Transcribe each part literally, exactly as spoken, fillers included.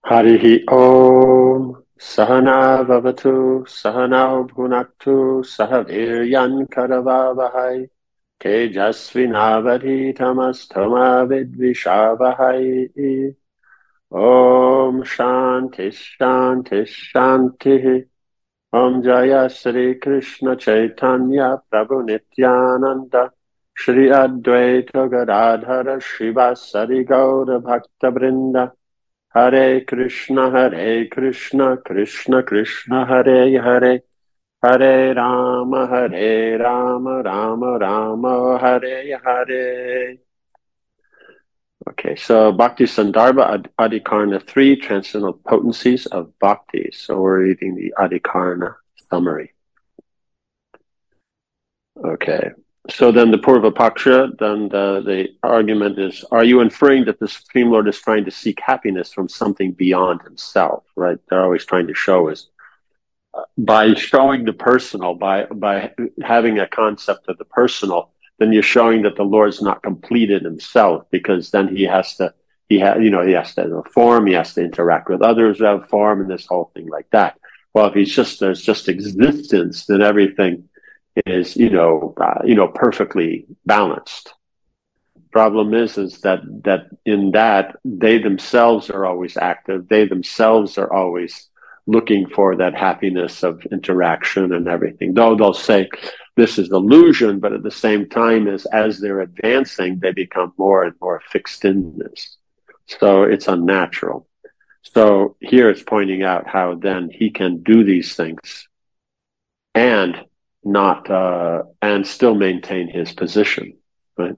Harihi Om Sahana Vavatu Sahanao Bhunaktu Sahaviryan Karavavahai Tejasvinavadhitamastoma Vidvishavahai. Om Shanti Shanti Shanti. Om Jaya Sri Krishna Chaitanya Prabhu Nityananda Shri Advaita Gadadhara Shivasari Gaura Bhakta Vrinda. Hare Krishna, Hare Krishna, Krishna Krishna, Hare Hare, Hare Rama, Hare Rama, Rama Rama, Hare Hare. Okay, so Bhakti Sandarbha Adhikarana three, Transcendental Potencies of Bhakti. So we're reading the Adhikarana summary. Okay. So then the Purva Paksha, then the, the argument is, are you inferring that the Supreme Lord is trying to seek happiness from something beyond himself, right? They're always trying to show is uh, by showing the personal, by, by having a concept of the personal, then you're showing that the Lord's not completed himself, because then he has to, he ha, you know, he has to have a form, he has to interact with others who have form, and this whole thing like that. Well, if he's just, there's just existence, then everything is, you know, uh, you know, perfectly balanced. Problem is, is that, that in that, they themselves are always active. They themselves are always looking for that happiness of interaction and everything. Though they'll say this is illusion, but at the same time, as, as they're advancing, they become more and more fixed in this. So it's unnatural. So here it's pointing out how then he can do these things and not uh, and still maintain his position, right?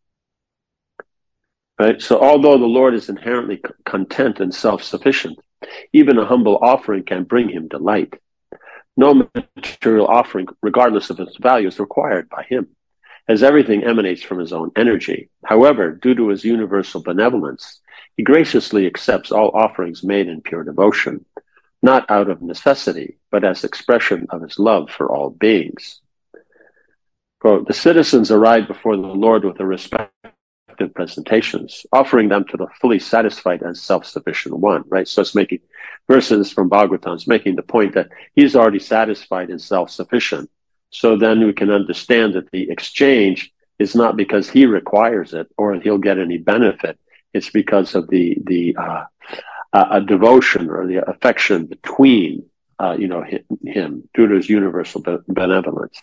Right. So, although the Lord is inherently c- content and self-sufficient, even a humble offering can bring him delight. No material offering, regardless of its value, is required by him, as everything emanates from his own energy. However, due to his universal benevolence, he graciously accepts all offerings made in pure devotion, not out of necessity, but as expression of his love for all beings. Quote, the citizens arrived before the Lord with their respective presentations, offering them to the fully satisfied and self-sufficient one, right? So it's making, verses from Bhagavatam, it's making the point that he's already satisfied and self-sufficient. So then we can understand that the exchange is not because he requires it or he'll get any benefit. It's because of the, the, uh, a devotion or the affection between, uh, you know, him, him due to his universal benevolence.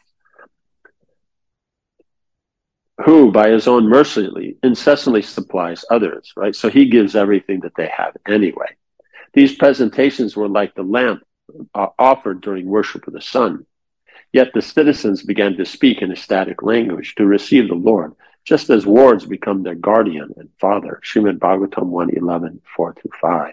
Who, by his own mercy, incessantly supplies others, right? So he gives everything that they have anyway. These presentations were like the lamp uh, offered during worship of the sun. Yet the citizens began to speak in ecstatic language to receive the Lord, just as wards become their guardian and father. Srimad Bhagavatam one eleven, four through five.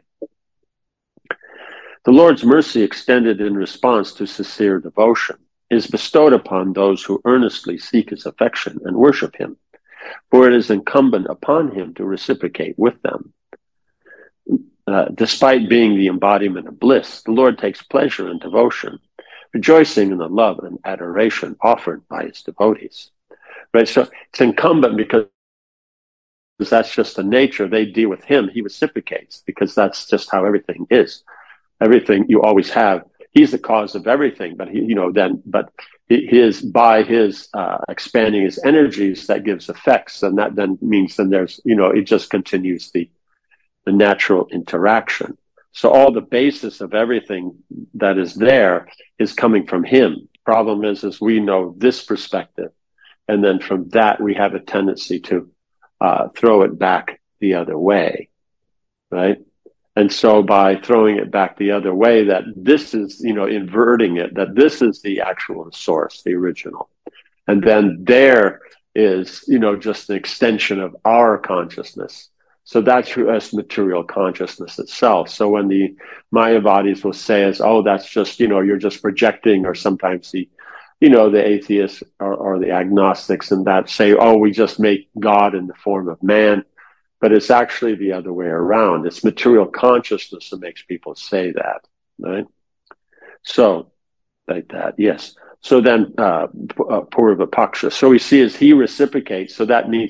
The Lord's mercy, extended in response to sincere devotion, is bestowed upon those who earnestly seek his affection and worship him, for it is incumbent upon him to reciprocate with them. Uh, despite being the embodiment of bliss, the Lord takes pleasure in devotion, rejoicing in the love and adoration offered by his devotees. Right? So it's incumbent because that's just the nature. They deal with him. He reciprocates because that's just how everything is. Everything you always have. He's the cause of everything, but he, you know, then, but his, by his, uh, expanding his energies, that gives effects. And that then means then there's, you know, it just continues the, the natural interaction. So all the basis of everything that is there is coming from him. Problem is, is we know this perspective. And then from that, we have a tendency to, uh, throw it back the other way. Right. And so by throwing it back the other way, that this is, you know, inverting it, that this is the actual source, the original. And then there is, you know, just an extension of our consciousness. So that's as material consciousness itself. So when the Mayavadis will say as, oh, that's just, you know, you're just projecting, or sometimes the, you know, the atheists or, or the agnostics and that say, oh, we just make God in the form of man. But it's actually the other way around. It's material consciousness that makes people say that, right? So, like that, yes. So then, uh, uh, Purva Paksha. So we see as he reciprocates, so that means,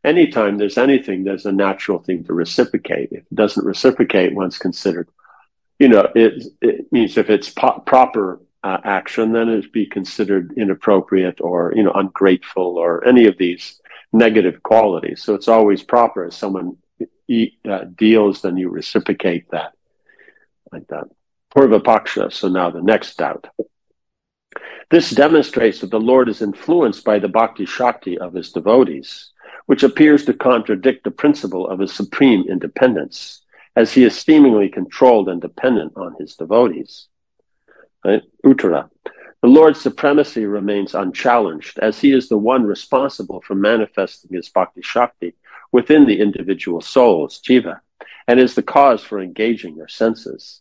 anytime there's anything, there's a natural thing to reciprocate. If it doesn't reciprocate, one's considered, you know, it, it means if it's po- proper uh, action, then it'd be considered inappropriate or, you know, ungrateful or any of these negative qualities. So it's always proper. As someone e- uh, deals, then you reciprocate that, like that. Purvapaksha, so now the next doubt. This demonstrates that the Lord is influenced by the bhakti shakti of his devotees, which appears to contradict the principle of his supreme independence, as he is seemingly controlled and dependent on his devotees. Right? Uttara. The Lord's supremacy remains unchallenged, as he is the one responsible for manifesting his bhakti shakti within the individual souls, jiva, and is the cause for engaging their senses.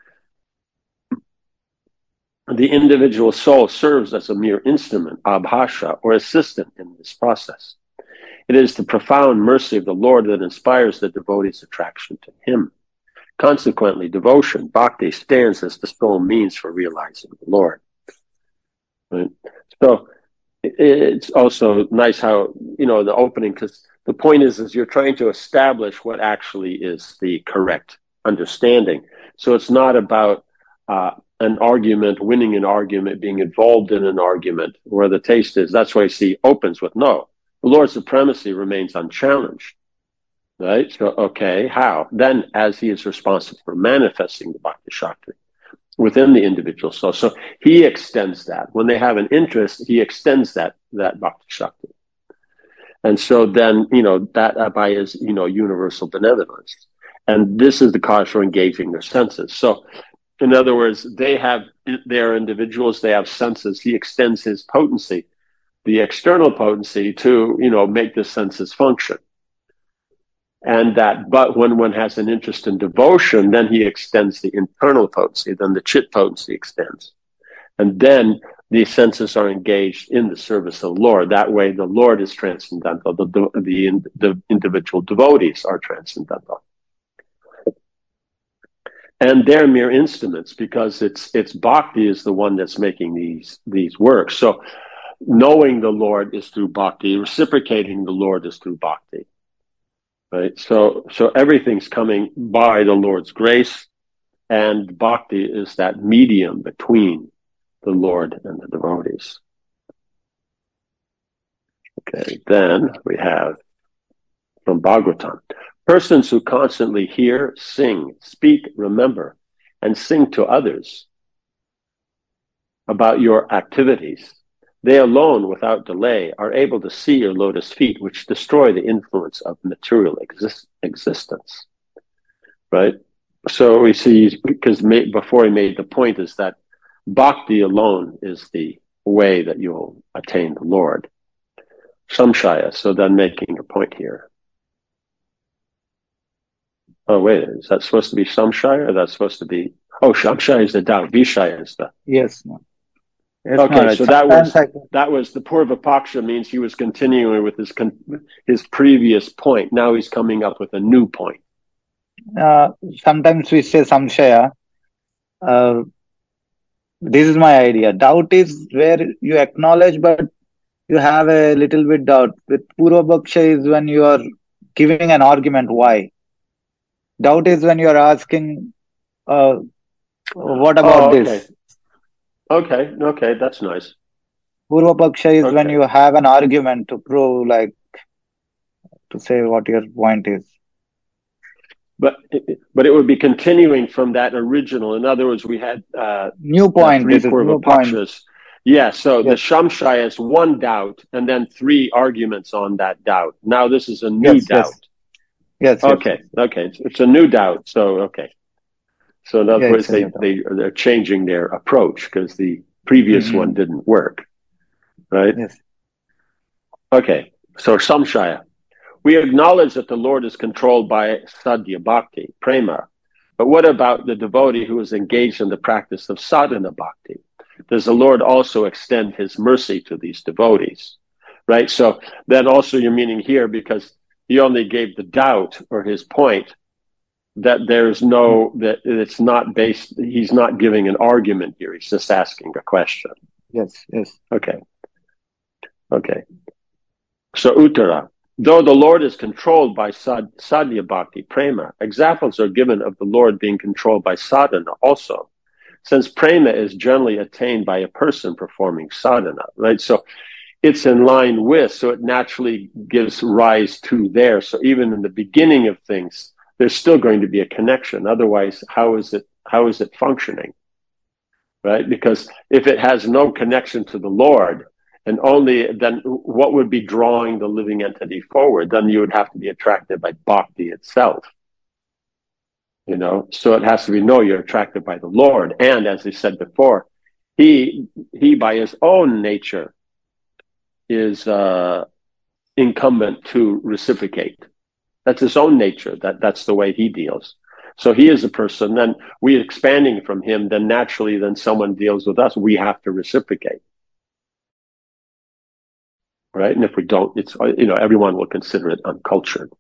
The individual soul serves as a mere instrument, abhasha, or assistant in this process. It is the profound mercy of the Lord that inspires the devotee's attraction to him. Consequently, devotion, bhakti, stands as the sole means for realizing the Lord. Right? So it's also nice how, you know, the opening, because the point is, is you're trying to establish what actually is the correct understanding. So it's not about uh, an argument, winning an argument, being involved in an argument, where the taste is. That's why you see opens with no. The Lord's supremacy remains unchallenged. Right? So, okay, how? Then, as he is responsible for manifesting the Bhakti Shakti within the individual soul. So he extends that. When they have an interest, he extends that, that Bhakti Shakti. And so then, you know, that uh, by his, you know, universal benevolence. And this is the cause for engaging their senses. So, in other words, they have, they're individuals, they have senses. He extends his potency, the external potency, to, you know, make the senses function. And that, but when one has an interest in devotion, then he extends the internal potency, then the chit potency extends. And then the senses are engaged in the service of the Lord. That way the Lord is transcendental, the, the, the, the individual devotees are transcendental. And they're mere instruments, because it's, it's bhakti is the one that's making these, these works. So knowing the Lord is through bhakti, reciprocating the Lord is through bhakti. Right, so so everything's coming by the Lord's grace, and bhakti is that medium between the Lord and the devotees. Okay, then we have from Bhagavatam, persons who constantly hear, sing, speak, remember, and sing to others about your activities. They alone, without delay, are able to see your lotus feet, which destroy the influence of material exist- existence. Right? So we see, because before he made the point, is that bhakti alone is the way that you'll attain the Lord. Samshaya, so then making a point here. Oh, wait, is that supposed to be samshaya, or that's supposed to be, oh, samshaya is the doubt, vishaya is the... Yes, no. Yes, okay, Maharaj. so that was I... that was the Purvapaksha, means he was continuing with his con- his previous point. Now he's coming up with a new point. Uh, sometimes we say samshaya. Uh, this is my idea. Doubt is where you acknowledge, but you have a little bit doubt. With Purvapaksha is when you are giving an argument why. Doubt is when you are asking, uh, what about oh, okay. this? Okay, okay, that's nice. Purvapaksha is okay. when you have an argument to prove, like, to say what your point is. But but it would be continuing from that original. In other words, we had uh, new point. Uh, three This is new point. Yeah, so yes. the Shamshaya is one doubt, and then three arguments on that doubt. Now this is a new yes, doubt. Yes, yes. Okay, yes, yes. okay, it's, it's a new doubt. So okay, so in other yeah, words, they they they're changing their approach because the previous mm-hmm. one didn't work, right? Yes. Okay, so Samshaya. We acknowledge that the Lord is controlled by Sadhya Bhakti, Prema. But what about the devotee who is engaged in the practice of sadhana bhakti? Does the Lord also extend his mercy to these devotees? Right? So then also you're meaning here, because he only gave the doubt, or his point, that there's no, that it's not based, he's not giving an argument here. He's just asking a question. Yes, yes. Okay. Okay. So Uttara. Though the Lord is controlled by sad, sadhya bhakti prema, examples are given of the Lord being controlled by sadhana also, since prema is generally attained by a person performing sadhana, right? So it's in line with, so it naturally gives rise to there. So even in the beginning of things, there's still going to be a connection. Otherwise, how is it, how is it functioning? Right? Because if it has no connection to the Lord, and only then what would be drawing the living entity forward? Then you would have to be attracted by bhakti itself. You know, so it has to be, no, you're attracted by the Lord. And as I said before, he, he by his own nature is uh, incumbent to reciprocate. That's his own nature. That, that's the way he deals. So he is a person, then we expanding from him, then naturally, then someone deals with us, we have to reciprocate. Right? And if we don't, it's, you know, everyone will consider it uncultured.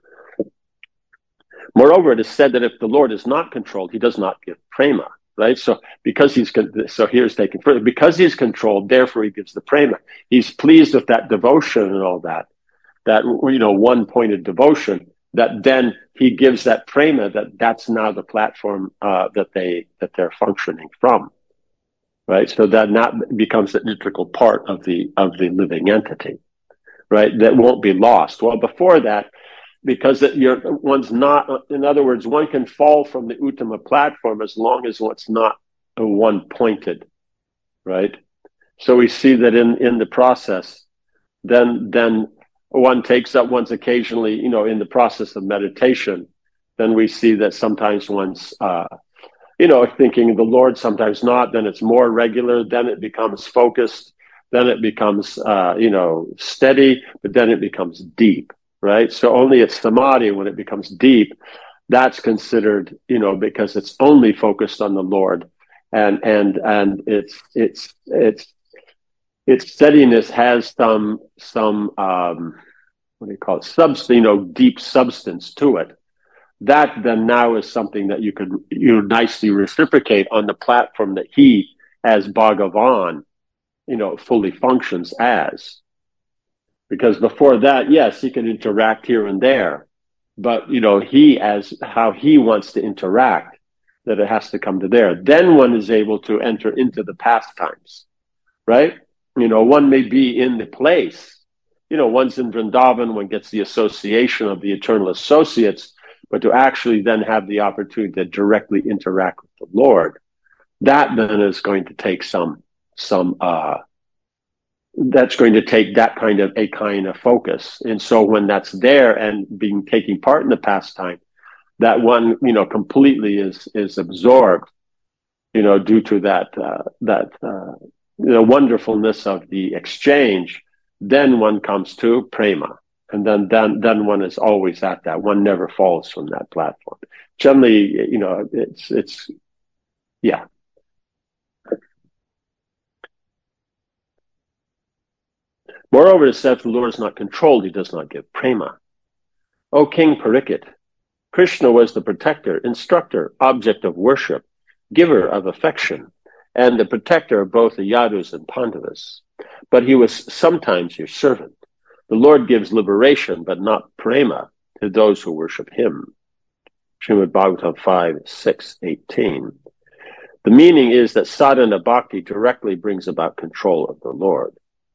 Moreover, it is said that if the Lord is not controlled, he does not give prema, right? So because he's, so here's taken further, because he's controlled, therefore he gives the prema. He's pleased with that devotion and all that, that, you know, one-pointed devotion, that then he gives that prema, that that's now the platform uh, that they, that they're functioning from. Right, so that not becomes an integral part of the of the living entity, right? That won't be lost. Well, before that, because it, you're, one's not. In other words, one can fall from the Uttama platform as long as one's not one pointed, right? So we see that in in the process, then then one takes up one's occasionally, you know, in the process of meditation, then we see that sometimes one's. Uh, You know, thinking the Lord, sometimes not, then it's more regular, then it becomes focused, then it becomes, uh, you know, steady, but then it becomes deep, right? So only it's samadhi when it becomes deep, that's considered, you know, because it's only focused on the Lord, and, and, and it's, it's, it's, its steadiness has some, some, um, what do you call it? Substance, you know, deep substance to it. That then now is something that you could you nicely reciprocate on the platform that he, as Bhagavan, you know, fully functions as. Because before that, yes, he can interact here and there, but you know, he as how he wants to interact, that it has to come to there. Then one is able to enter into the pastimes, right? You know, one may be in the place. You know, one's in Vrindavan, one gets the association of the eternal associates. But to actually then have the opportunity to directly interact with the Lord, that then is going to take some, some, uh, that's going to take that kind of a kind of focus. And so when that's there and being taking part in the pastime, that one, you know, completely is, is absorbed, you know, due to that, uh, that, uh, the wonderfulness of the exchange, then one comes to prema. And then, then, then one is always at that. One never falls from that platform. Generally, you know, it's, it's, yeah. Moreover, it says the Lord is not controlled. He does not give prema. O King Parikshit, Krishna was the protector, instructor, object of worship, giver of affection, and the protector of both the Yadus and Pandavas. But he was sometimes your servant. The Lord gives liberation, but not prema, to those who worship him. Srimad Bhagavatam five, six, eighteen. The meaning is that sadhana bhakti directly brings about control of the Lord.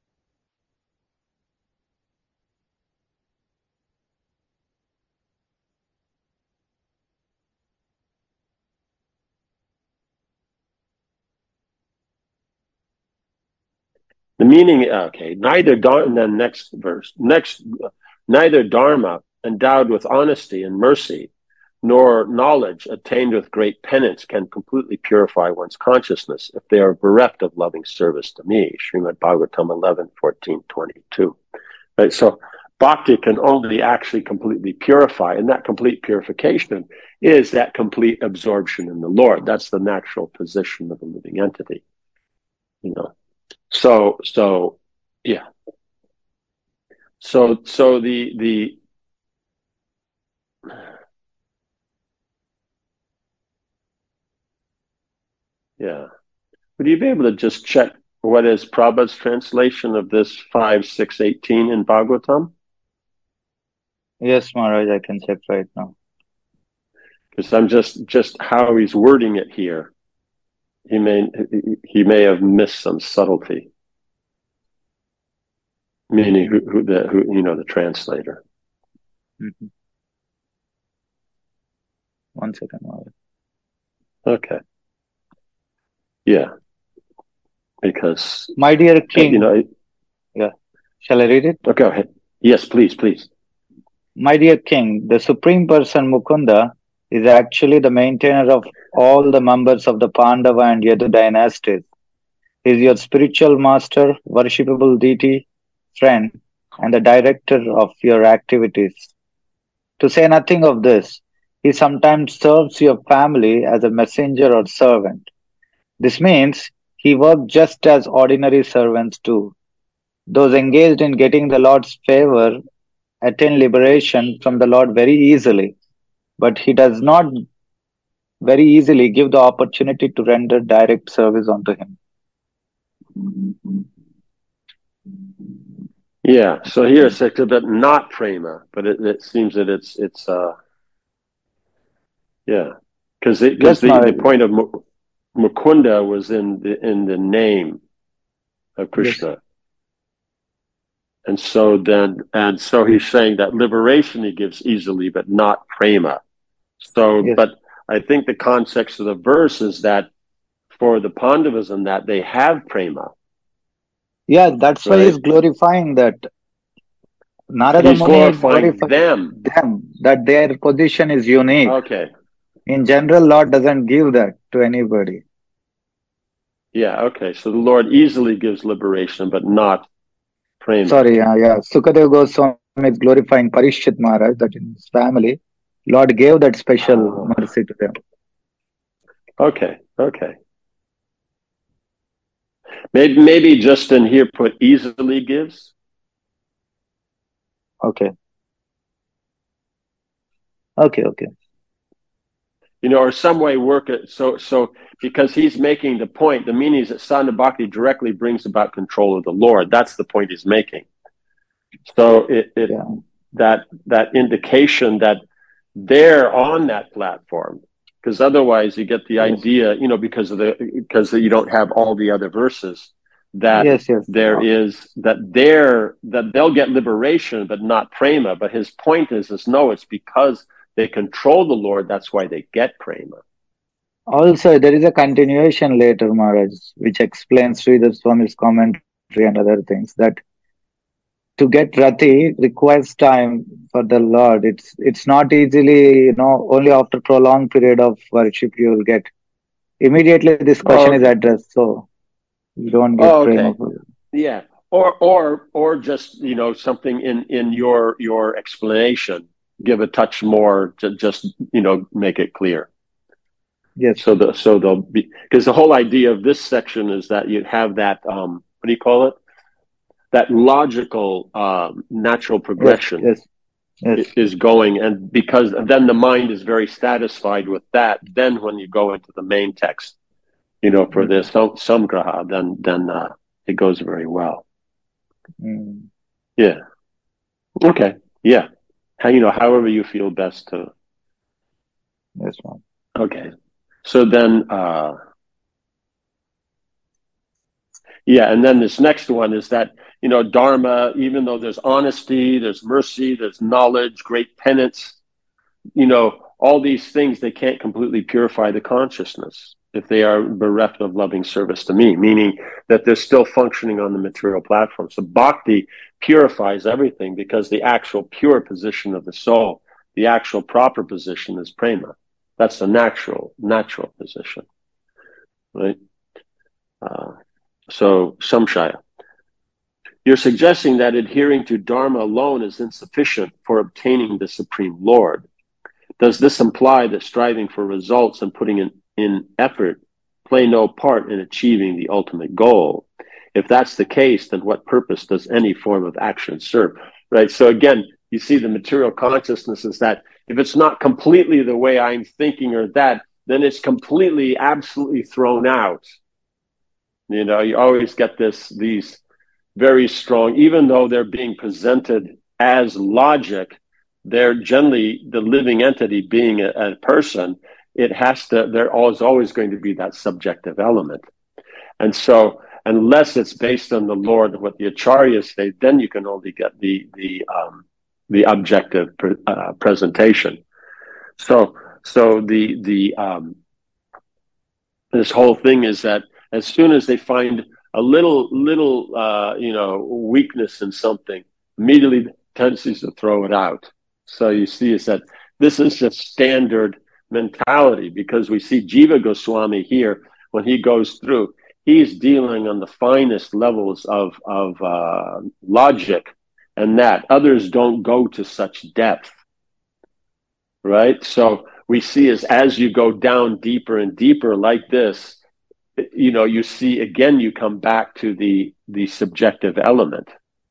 The meaning, okay, neither, and then next verse, next, neither dharma endowed with honesty and mercy, nor knowledge attained with great penance can completely purify one's consciousness if they are bereft of loving service to me. Srimad Bhagavatam eleven, fourteen, twenty-two. Right, so bhakti can only actually completely purify, and that complete purification is that complete absorption in the Lord. That's the natural position of a living entity, you know. So, so, yeah. So, so the, the, yeah. Would you be able to just check what is Prabhupada's translation of this five, six, eighteen in Bhagavatam? Yes, Maharaj, I can check right now. Because I'm just, just how he's wording it here. He may, he may have missed some subtlety. Meaning who, who the, who, you know, the translator. Mm-hmm. One second, Maharaj. Okay. Yeah. Because, my dear king, you know, yeah. Shall I read it? Oh, go ahead. Yes, please, please. My dear king, the supreme person Mukunda is actually the maintainer of all the members of the Pandava and Yadu dynasties. He is your spiritual master, worshipable deity, friend, and the director of your activities. To say nothing of this, he sometimes serves your family as a messenger or servant. This means he works just as ordinary servants do. Those engaged in getting the Lord's favor attain liberation from the Lord very easily, but he does not very easily give the opportunity to render direct service unto him. Yeah. So here it's a bit not prema, but it, it seems that it's it's uh yeah, because because Yes, the, Maharaj. the point of Mu- Mukunda was in the in the name of Krishna. Yes. And so then, and so he's saying that liberation he gives easily, but not prema. So, Yes. but I think the context of the verse is that for the Pandavas and that they have prema. Yeah, that's why Right? he's glorifying that. Narada He's Muni is glorifying glorifying them. them, that their position is unique. Okay. In general, Lord doesn't give that to anybody. Yeah, okay. So the Lord easily gives liberation, but not prema. Sorry, uh, yeah. Sukadeva Goswami is glorifying Parishit Maharaj, that in his family, Lord gave that special Oh. mercy to them. Okay, okay. Maybe, maybe just in here put easily gives. Okay. Okay, okay. You know, or some way work it so so because he's making the point. The meaning is that Sadhana Bhakti directly brings about control of the Lord. That's the point he's making. So it, it Yeah. that that indication that they're on that platform, because otherwise you get the Yes. idea, you know, because of the because you don't have all the other verses that Yes, yes. there is that they're that they'll get liberation, but not prema. But his point is, is no, it's because they control the Lord. That's why they get prema. Also, there is a continuation later, Maharaj, which explains Sridhar Swami's commentary and other things, that to get rati requires time for the Lord. It's it's not easily, you know, only after prolonged period of worship you will get. Immediately this question Oh, is okay. addressed, so you don't get Oh, prema. okay. Yeah. Or or or just, you know, something in in your your explanation, give a touch more to just, you know, make it clear. Yes. So the so they'll be, because the whole idea of this section is that you have that um what do you call it? That logical um natural Yes, progression yes, yes. is going, and because then the mind is very satisfied with that, then when you go into the main text, you know, for this samgraha, then then uh, it goes very well. Mm. Yeah. Okay. Yeah. How, you know, however you feel best to. Yes, ma'am. Okay. So then, uh, yeah, and then this next one is that, you know, Dharma, even though there's honesty, there's mercy, there's knowledge, great penance, you know, all these things, they can't completely purify the consciousness if they are bereft of loving service to me, meaning that they're still functioning on the material platform. So bhakti purifies everything because the actual pure position of the soul, the actual proper position is prema. That's the natural, natural position, right? Uh, so, samshaya. You're suggesting that adhering to dharma alone is insufficient for obtaining the Supreme Lord. Does this imply that striving for results and putting in, in effort play no part in achieving the ultimate goal? If that's the case, then what purpose does any form of action serve? Right? So again, you see the material consciousness is that if it's not completely the way I'm thinking or that, then it's completely, absolutely thrown out. You know, you always get this, these very strong, even though they're being presented as logic, they're generally the living entity being a, a person. It has to, there is always going to be that subjective element. And so, unless it's based on the Lord, what the Acharyas say, then you can only get the the um, the objective pre- uh, presentation. So, so the the um, this whole thing is that as soon as they find a little little uh, you know weakness in something, immediately the tendency is to throw it out. So you see, is that this is just standard mentality, because we see Jiva Goswami here when he goes through. He's dealing on the finest levels of of uh, logic, and that others don't go to such depth, right? So we see as as you go down deeper and deeper like this, you know, you see again, you come back to the the subjective element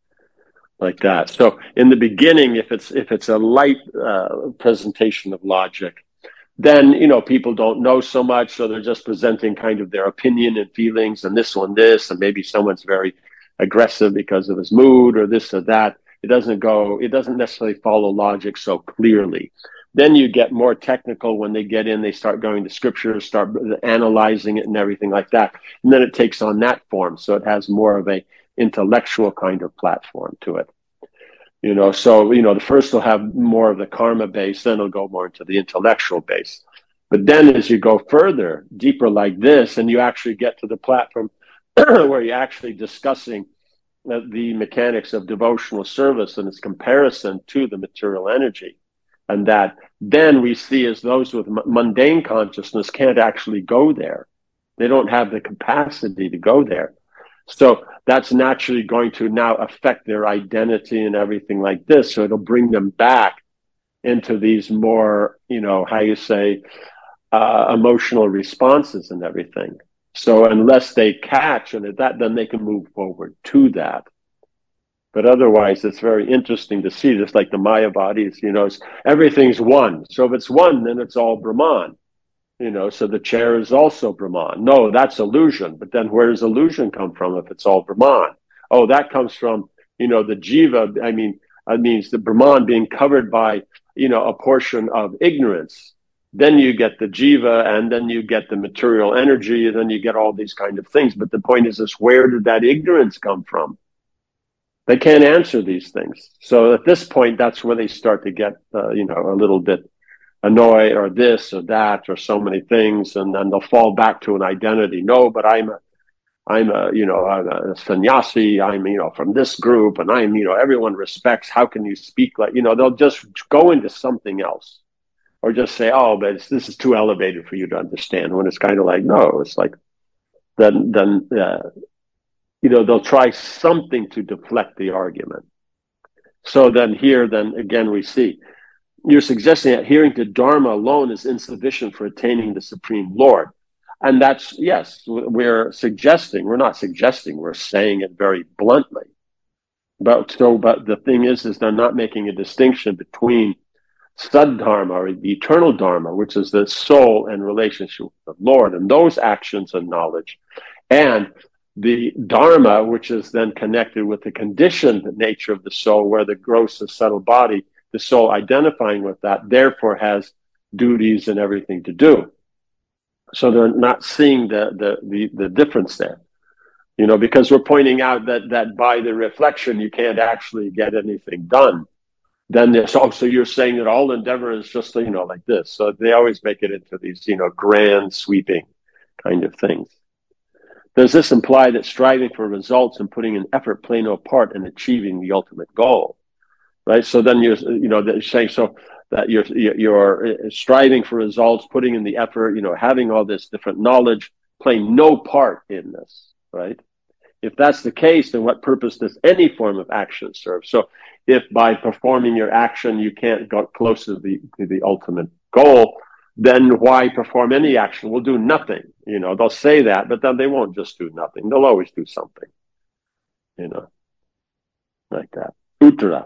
like that. So in the beginning, if it's if it's a light uh, presentation of logic, then, you know, people don't know so much, so they're just presenting kind of their opinion and feelings, and this one, this, and maybe someone's very aggressive because of his mood or this or that. It doesn't go, it doesn't necessarily follow logic so clearly. Then you get more technical when they get in, they start going to scripture, start analyzing it and everything like that. And then it takes on that form. So it has more of a intellectual kind of platform to it. You know, so, you know, the first will have more of the karma base, then it'll go more into the intellectual base. But then as you go further, deeper like this, and you actually get to the platform where you're actually discussing the, the mechanics of devotional service and its comparison to the material energy, and that then we see as those with m- mundane consciousness can't actually go there. They don't have the capacity to go there. So that's naturally going to now affect their identity and everything like this. So it'll bring them back into these more, you know, how you say, uh, emotional responses and everything. So unless they catch and that, then they can move forward to that. But otherwise, it's very interesting to see, just like the Maya bodies, you know, everything's one. So if it's one, then it's all Brahman. You know, so the chair is also Brahman. No, that's illusion. But then where does illusion come from if it's all Brahman? Oh, that comes from, you know, the jiva. I mean, that means the Brahman being covered by, you know, a portion of ignorance. Then you get the jiva, and then you get the material energy, and then you get all these kind of things. But the point is this, where did that ignorance come from? They can't answer these things. So at this point, that's where they start to get, uh, you know, a little bit annoy or this or that or so many things, and then they'll fall back to an identity. No, but I'm a, I'm a, you know, I'm a sannyasi. I'm, you know, from this group, and I'm, you know, everyone respects. How can you speak like, you know? They'll just go into something else, or just say, oh, but it's, this is too elevated for you to understand. When it's kind of like, no, it's like, then, then, uh, you know, they'll try something to deflect the argument. So then here, then again, we see. You're suggesting that adhering to Dharma alone is insufficient for attaining the Supreme Lord. And that's, yes, we're suggesting, we're not suggesting, we're saying it very bluntly. But so, but the thing is, is they're not making a distinction between Saddharma, or the eternal Dharma, which is the soul and relationship with the Lord, and those actions and knowledge, and the Dharma, which is then connected with the conditioned nature of the soul, where the gross and subtle body, the soul identifying with that, therefore has duties and everything to do. So they're not seeing the, the, the, the difference there, you know, because we're pointing out that, that by the reflection, you can't actually get anything done. Then there's also, you're saying that all endeavor is just, you know, like this. So they always make it into these, you know, grand sweeping kind of things. Does this imply that striving for results and putting an effort play no part in achieving the ultimate goal? Right. So then you're, you know, you're saying so that you're, you're striving for results, putting in the effort, you know, having all this different knowledge, playing no part in this. Right. If that's the case, then what purpose does any form of action serve? So if by performing your action, you can't go close to the, to the ultimate goal, then why perform any action? We'll do nothing. You know, they'll say that, but then they won't just do nothing. They'll always do something, you know, like that. Uttara.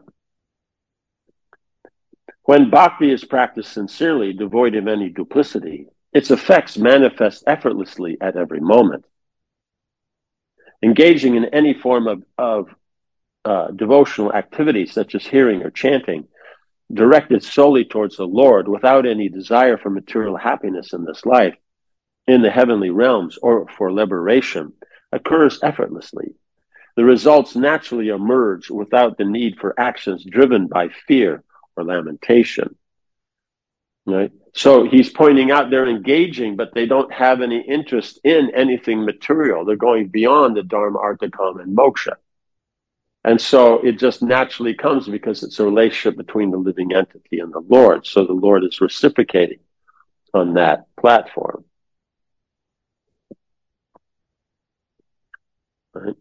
When bhakti is practiced sincerely, devoid of any duplicity, its effects manifest effortlessly at every moment. Engaging in any form of, of uh, devotional activity, such as hearing or chanting, directed solely towards the Lord without any desire for material happiness in this life, in the heavenly realms, or for liberation, occurs effortlessly. The results naturally emerge without the need for actions driven by fear or lamentation. Right? So he's pointing out they're engaging, but they don't have any interest in anything material. They're going beyond the Dharma, Artha, Kama, and Moksha. And so it just naturally comes because it's a relationship between the living entity and the Lord. So the Lord is reciprocating on that platform. Right?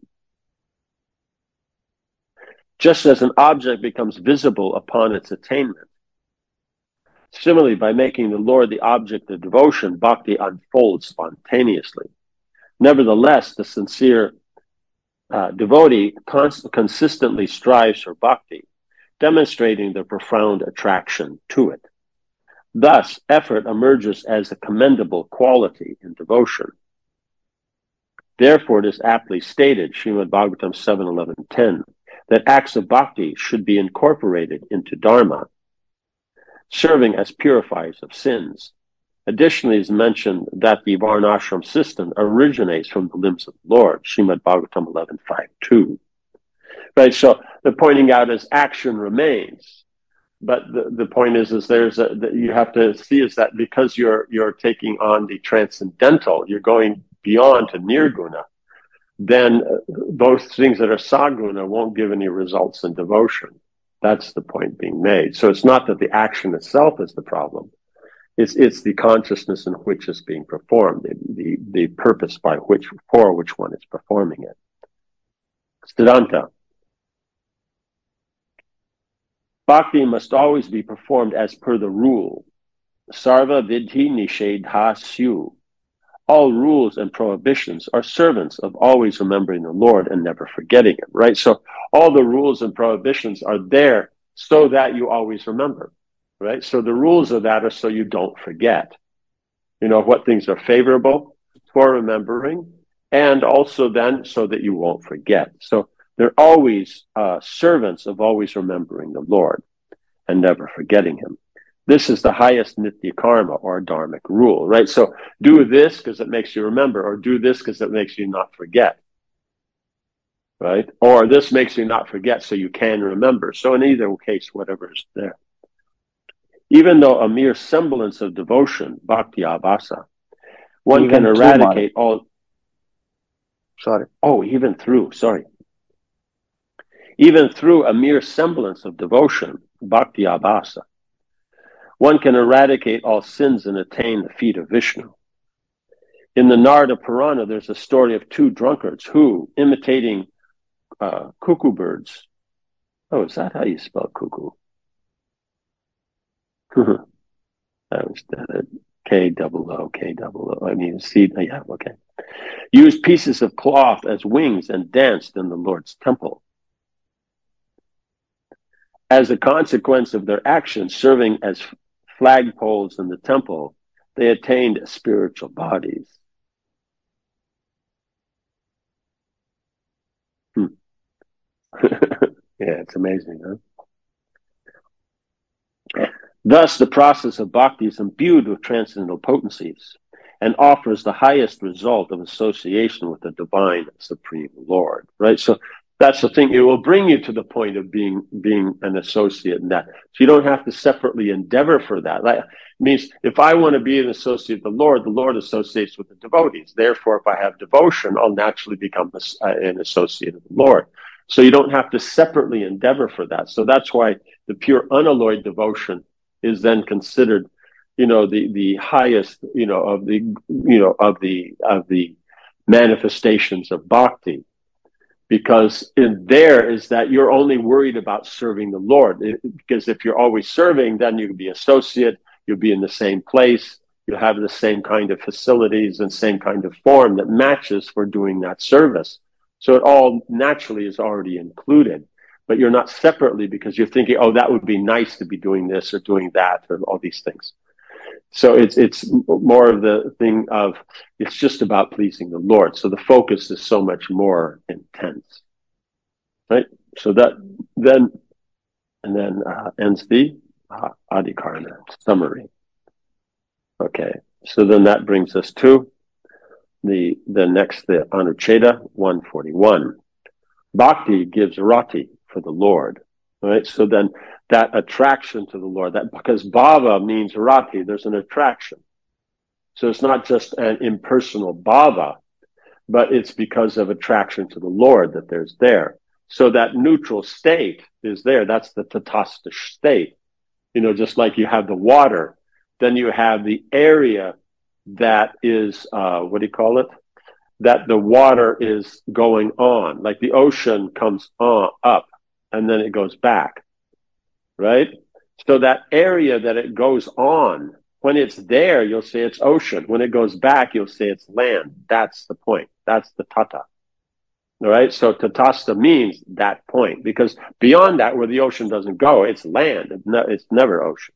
Just as an object becomes visible upon its attainment, similarly, by making the Lord the object of devotion, bhakti unfolds spontaneously. Nevertheless, the sincere uh, devotee cons- consistently strives for bhakti, demonstrating the profound attraction to it. Thus, effort emerges as a commendable quality in devotion. Therefore, it is aptly stated, Srimad Bhagavatam seven eleven ten, that acts of bhakti should be incorporated into dharma, serving as purifiers of sins. Additionally, it is mentioned that the Varnashram system originates from the limbs of the Lord, Srimad Bhagavatam eleven five two. Right, so the pointing out is action remains. But the, the point is, is there's a, that you have to see is that because you're you're taking on the transcendental, you're going beyond to nirguna, then those things that are saguna won't give any results in devotion. That's the point being made. So it's not that the action itself is the problem. It's it's the consciousness in which it's being performed, the, the, the purpose by which, for which one is performing it. Siddhanta. Bhakti must always be performed as per the rule. Sarva vidhi nishedha syu. All rules and prohibitions are servants of always remembering the Lord and never forgetting Him, right? So all the rules and prohibitions are there so that you always remember, right? So the rules of that are so you don't forget. You know, what things are favorable for remembering, and also then so that you won't forget. So they're always uh, servants of always remembering the Lord and never forgetting Him. This is the highest nitya karma or dharmic rule, right? So do this because it makes you remember, or do this because it makes you not forget, right? Or this makes you not forget so you can remember. So in either case, whatever is there. Even though a mere semblance of devotion, bhakti abhasa, one Even can through eradicate all... Sorry. Oh, even through, sorry. Even through a mere semblance of devotion, bhakti abhasa, one can eradicate all sins and attain the feet of Vishnu. In the Narada Purana, there's a story of two drunkards who, imitating uh, cuckoo birds. Oh, is that how you spell cuckoo? That was the K double O, K double O. I mean, C, yeah, okay. Used pieces of cloth as wings and danced in the Lord's temple. As a consequence of their actions serving as flagpoles in the temple, they attained spiritual bodies. Hmm. Yeah, it's amazing, huh? Thus, the process of bhakti is imbued with transcendental potencies and offers the highest result of association with the divine supreme Lord, right? So that's the thing. It will bring you to the point of being being an associate in that. So you don't have to separately endeavor for that. That means if I want to be an associate of the Lord, the Lord associates with the devotees. Therefore, if I have devotion, I'll naturally become a, an associate of the Lord. So you don't have to separately endeavor for that. So that's why the pure unalloyed devotion is then considered, you know, the, the highest, you know, of the, you know, of the, of the manifestations of bhakti. Because in there is that you're only worried about serving the Lord. It, because if you're always serving, then you can be associate, you'll be in the same place, you'll have the same kind of facilities and same kind of form that matches for doing that service. So it all naturally is already included. But you're not separately because you're thinking, oh, that would be nice to be doing this or doing that or all these things. So it's it's more of the thing of, it's just about pleasing the Lord. So the focus is so much more intense, right? So that then, and then uh, ends the uh, Adhikarana summary. Okay, so then that brings us to the the next, the Anucheda one forty-one. Bhakti gives rati for the Lord. Right? So then that attraction to the Lord, that because bhava means rati, there's an attraction. So it's not just an impersonal bhava, but it's because of attraction to the Lord that there's there. So that neutral state is there. That's the tatastha state. You know, just like you have the water, then you have the area that is, uh, what do you call it? That the water is going on. Like the ocean comes on up and then it goes back, right? So that area that it goes on, when it's there, you'll say it's ocean. When it goes back, you'll say it's land. That's the point. That's the tata. All right. So tatastha means that point, because beyond that, where the ocean doesn't go, it's land. It's, ne- it's never ocean.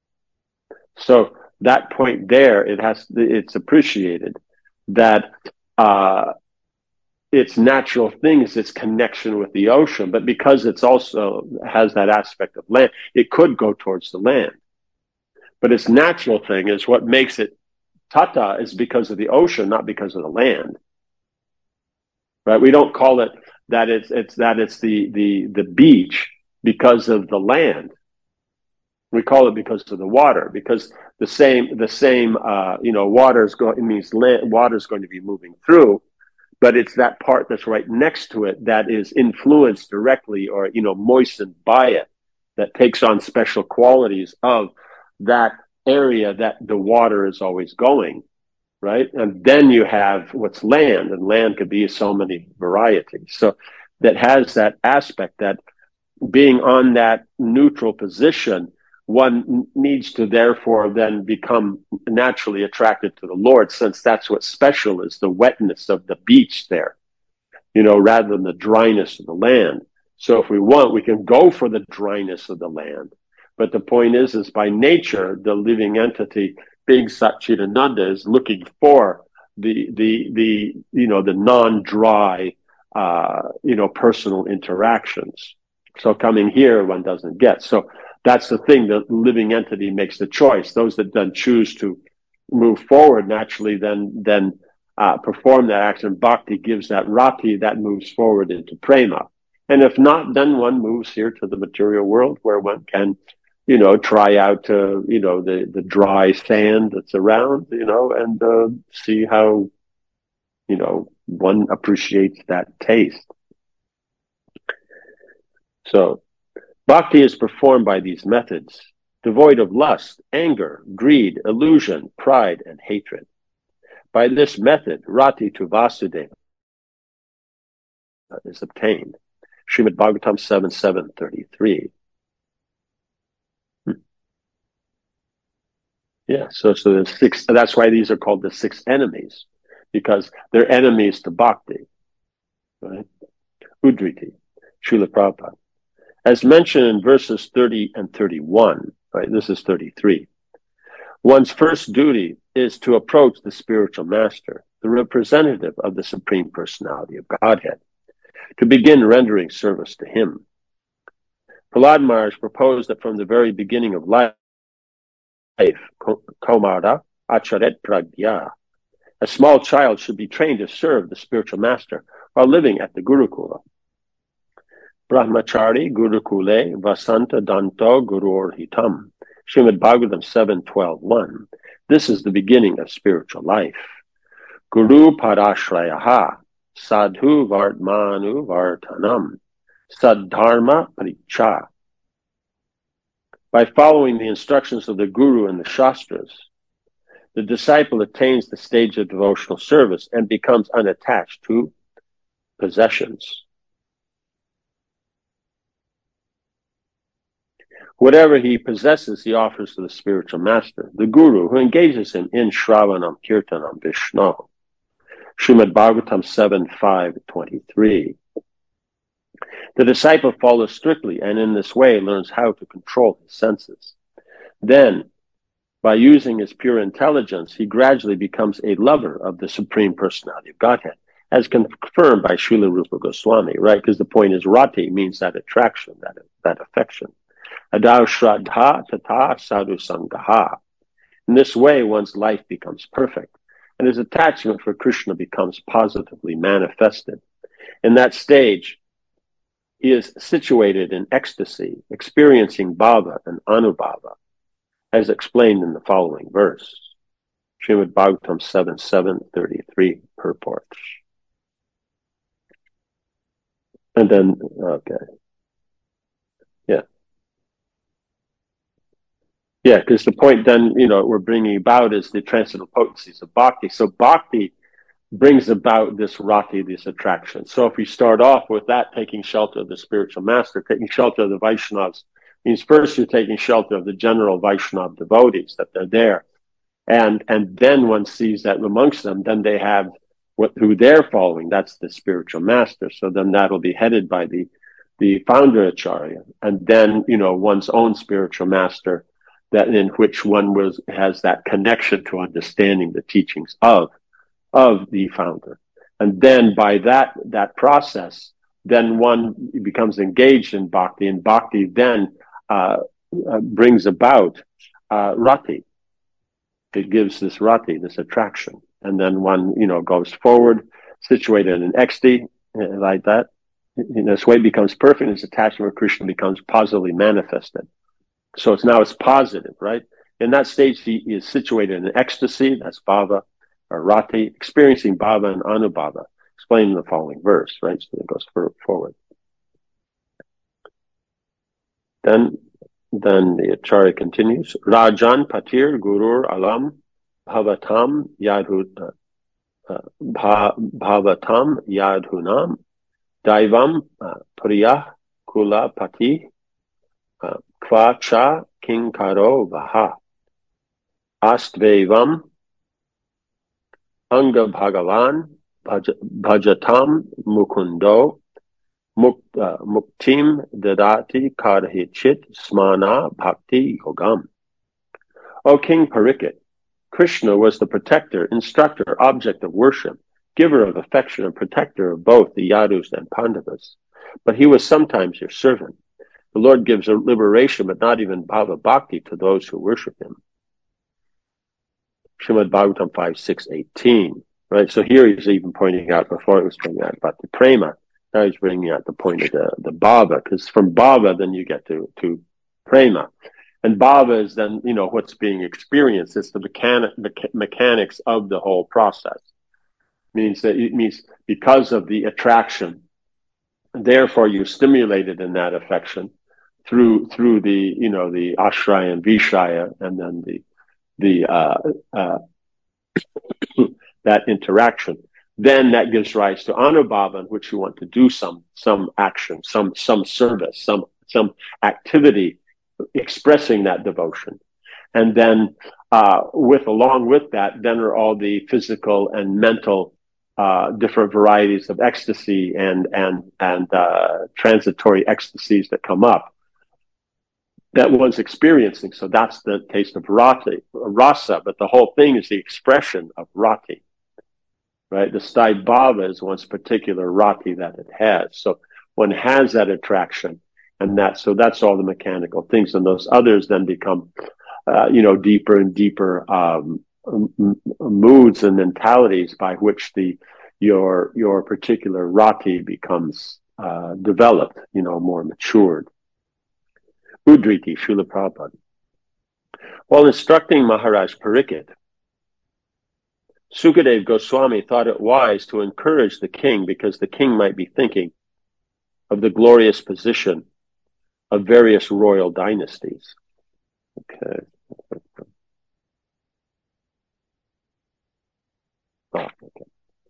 So that point there, it has, it's appreciated that, uh, its natural thing is its connection with the ocean, but because it's also has that aspect of land, it could go towards the land. But its natural thing is what makes it tata is because of the ocean, not because of the land. Right? We don't call it that it's it's that it's the the the beach because of the land. We call it because of the water, because the same the same uh, you know water is going, it means land, water is going to be moving through, but it's that part that's right next to it that is influenced directly or you know moistened by it, that takes on special qualities of that area that the water is always going. Right? And then you have what's land, and land could be so many varieties. So that has that aspect that being on that neutral position, one needs to therefore then become naturally attracted to the Lord, since that's what's special is the wetness of the beach there, you know, rather than the dryness of the land. So if we want, we can go for the dryness of the land. But the point is, is by nature, the living entity being Satchidananda is looking for the, the, the, you know, the non-dry, uh, you know, personal interactions. So coming here, one doesn't get. So that's the thing, the living entity makes the choice. Those that then choose to move forward naturally then, then, uh, perform that action. Bhakti gives that rati that moves forward into prema. And if not, then one moves here to the material world where one can, you know, try out, uh, you know, the, the dry sand that's around, you know, and uh, see how, you know, one appreciates that taste. So, bhakti is performed by these methods, devoid of lust, anger, greed, illusion, pride, and hatred. By this method, rati to Vasudeva is obtained. Srimad Bhagavatam seven seven thirty-three. Yeah, so so there's six. That's why these are called the six enemies, because they're enemies to bhakti, right? Udriti, Srila Prabhupada, as mentioned in verses thirty and thirty-one. Right, this is thirty-three. One's first duty is to approach the spiritual master, the representative of the Supreme Personality of Godhead, to begin rendering service to him. Prahlad Maharaj proposed that from the very beginning of life, Kaumara Acharet Pragya, a small child should be trained to serve the spiritual master while living at the Gurukula. Brahmachari Gurukule Vasanta Danto Gurur Hitam. Srimad Bhagavatam seven twelve one. This is the beginning of spiritual life. Guru Parashrayaha Sadhu Vartmanu Vartanam Saddharma Paricha. By following the instructions of the Guru and the Shastras, the disciple attains the stage of devotional service and becomes unattached to possessions. Whatever he possesses, he offers to the spiritual master, the Guru, who engages him in Shravanam Kirtanam Vishnu. Srimad Bhagavatam seven five twenty-three. The disciple follows strictly and in this way learns how to control his senses. Then, by using his pure intelligence, he gradually becomes a lover of the Supreme Personality of Godhead, as confirmed by Srila Rupa Goswami, right? Because the point is rati means that attraction, that, that affection. Adau Shraddha Tata Sadhu Sangaha. In this way, one's life becomes perfect, and his attachment for Krishna becomes positively manifested. In that stage, he is situated in ecstasy, experiencing bhava and anubhava, as explained in the following verse. Srimad Bhagavatam seven seven thirty-three purport. And then, okay. Yeah. Yeah, because the point then, you know, we're bringing about is the transcendental potencies of bhakti. So bhakti brings about this rati, this attraction. So if we start off with that, taking shelter of the spiritual master, taking shelter of the Vaishnavas, means first you're taking shelter of the general Vaishnava devotees, that they're there. And and then one sees that amongst them, then they have what who they're following, that's the spiritual master. So then that'll be headed by the the founder acharya. And then, you know, one's own spiritual master, that in which one was has that connection to understanding the teachings of of the founder. And then by that that process, then one becomes engaged in bhakti, and bhakti then uh, uh, brings about uh, rati. It gives this rati, this attraction. And then one, you know, goes forward, situated in ecstasy, like that. In this way, it becomes perfect, and its attachment with Krishna becomes positively manifested. So it's now it's positive, right? In that stage, he is situated in ecstasy, that's bhava, or rati, experiencing bhava and anubhava, explained in the following verse, right? So it goes forward. Then, then the acharya continues. Rajan patir gurur alam bhavatam yadhu uh, bhavatam yadhunam daivam uh, priyah kula pati uh, kvacha kinkaro vaha astvevam anga bhagavan bhaj- bhajatam mukundo muk, uh, muktim dadati karhichit smana bhakti yogam. O King Parikshit, Krishna was the protector, instructor, object of worship, giver of affection, and protector of both the Yadus and Pandavas. But he was sometimes your servant. The Lord gives a liberation, but not even bhava bhakti to those who worship him. Srimad Bhagavatam five six eighteen. Right? So here he's even pointing out, before he was pointing out about the prema, now he's bringing out the point of the, the bhava, because from bhava then you get to, to prema. And bhava is then, you know, what's being experienced. It's the mechanic, mecha- mechanics of the whole process. It means that it means because of the attraction, therefore you're stimulated in that affection through, through the, you know, the ashraya and vishaya, and then the, the, uh, uh, that interaction. Then that gives rise to anubhava, in which you want to do some, some action, some, some service, some, some activity expressing that devotion. And then, uh, with, along with that, then are all the physical and mental, uh, different varieties of ecstasy and, and, and, uh, transitory ecstasies that come up that one's experiencing. So that's the taste of rati, rasa, but the whole thing is the expression of rati, right? The sthai bhava is one's particular rati that it has. So one has that attraction. And that, so that's all the mechanical things. And those others then become, uh, you know, deeper and deeper, um, m- moods and mentalities by which the, your, your particular rati becomes, uh, developed, you know, more matured. Udriti, Srila Prabhupada. While instructing Maharaj Parikshit, Sukadev Goswami thought it wise to encourage the king, because the king might be thinking of the glorious position of various royal dynasties. Okay. Oh, okay.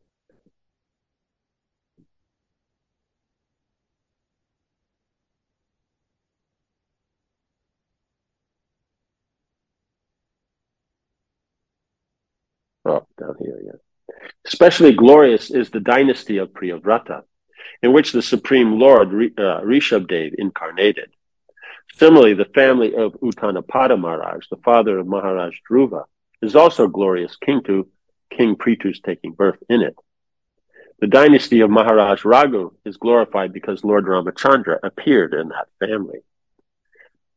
Oh, down here, yeah. Especially glorious is the dynasty of Priyavrata, in which the Supreme Lord, uh, Rishabdev, incarnated. Similarly, the family of Uttanapada Maharaj, the father of Maharaj Dhruva, is also glorious king to King Prithu's taking birth in it. The dynasty of Maharaj Raghu is glorified because Lord Ramachandra appeared in that family.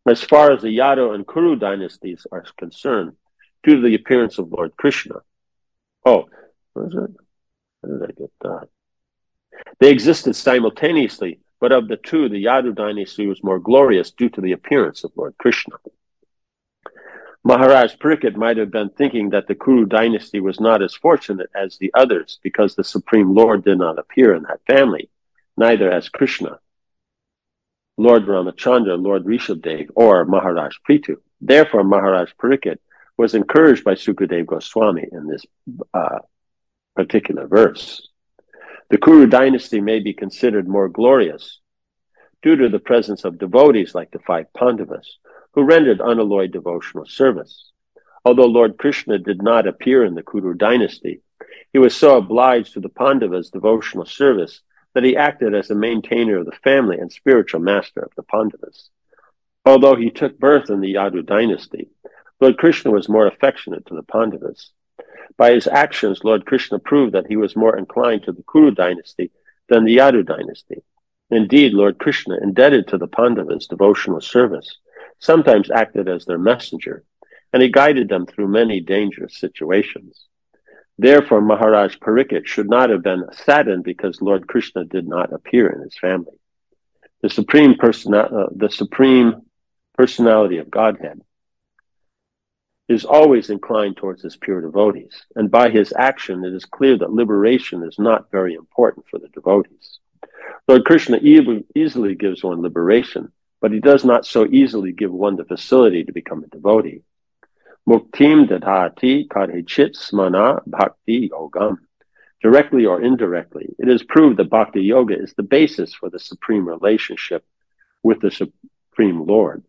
As far as the Yadu and Kuru dynasties are concerned, due to the appearance of Lord Krishna. Oh, what is it? Where did I get that? They existed simultaneously, but of the two, the Yadu dynasty was more glorious due to the appearance of Lord Krishna. Maharaj Parikshit might have been thinking that the Kuru dynasty was not as fortunate as the others because the Supreme Lord did not appear in that family, neither as Krishna, Lord Ramachandra, Lord Rishabdev, or Maharaj Prithu. Therefore, Maharaj Parikshit was encouraged by Sukadev Goswami in this uh, particular verse. The Kuru dynasty may be considered more glorious due to the presence of devotees like the five Pandavas, who rendered unalloyed devotional service. Although Lord Krishna did not appear in the Kuru dynasty, he was so obliged to the Pandavas' devotional service that he acted as the maintainer of the family and spiritual master of the Pandavas. Although he took birth in the Yadu dynasty, Lord Krishna was more affectionate to the Pandavas. By his actions, Lord Krishna proved that he was more inclined to the Kuru dynasty than the Yadu dynasty. Indeed, Lord Krishna, indebted to the Pandavas' devotional service, sometimes acted as their messenger, and he guided them through many dangerous situations. Therefore, Maharaj Parikshit should not have been saddened because Lord Krishna did not appear in his family. The supreme, persona- uh, the supreme personality of Godhead is always inclined towards his pure devotees, and by his action it is clear that liberation is not very important for the devotees. Lord Krishna e- easily gives one liberation, but he does not so easily give one the facility to become a devotee. Muktim dadhati kadhichit smana bhakti yogam. Directly or indirectly, it is proved that bhakti yoga is the basis for the supreme relationship with the Supreme Lord.